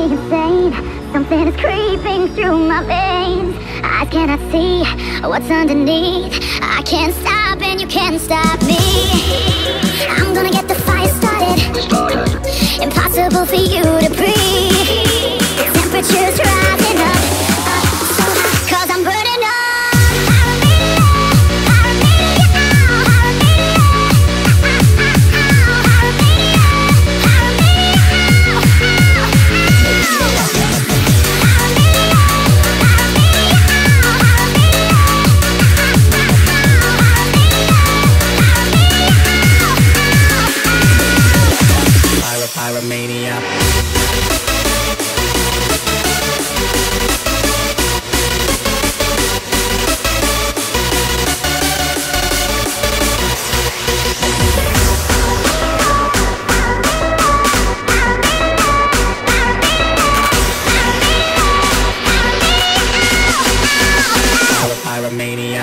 me insane. Something is creeping through my veins. Eyes cannot see what's underneath. I can't stop and you can't stop me. I'm gonna get the fire started. Impossible for you to breathe. The temperature's rising up, so hot, 'cause I'm burning up. Pyromania. Pyromania.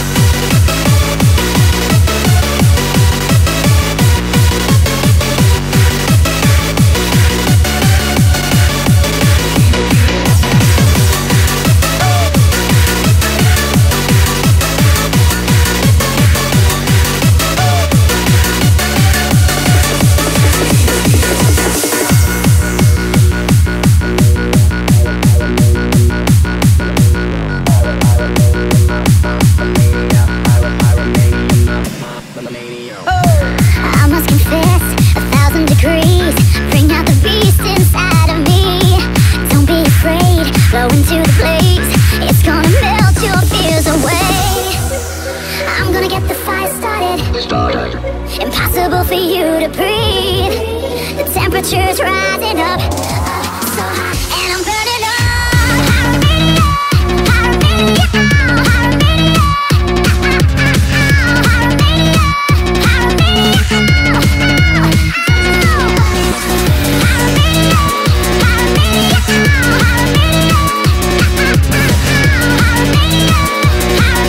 I must confess, 1,000 degrees. Bring out the beast inside of me. Don't be afraid, blow into the blaze. It's gonna melt your fears away. I'm gonna get the fire started. Impossible for you to breathe. The temperature's rising up, so hot, and I'm burning up.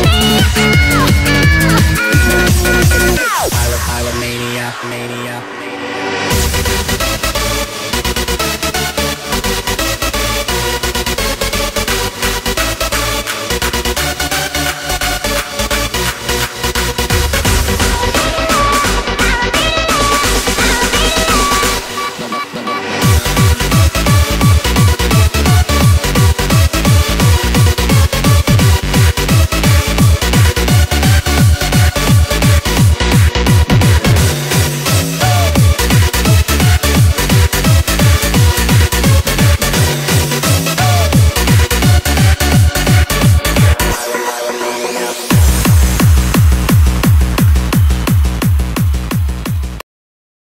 Pyromania.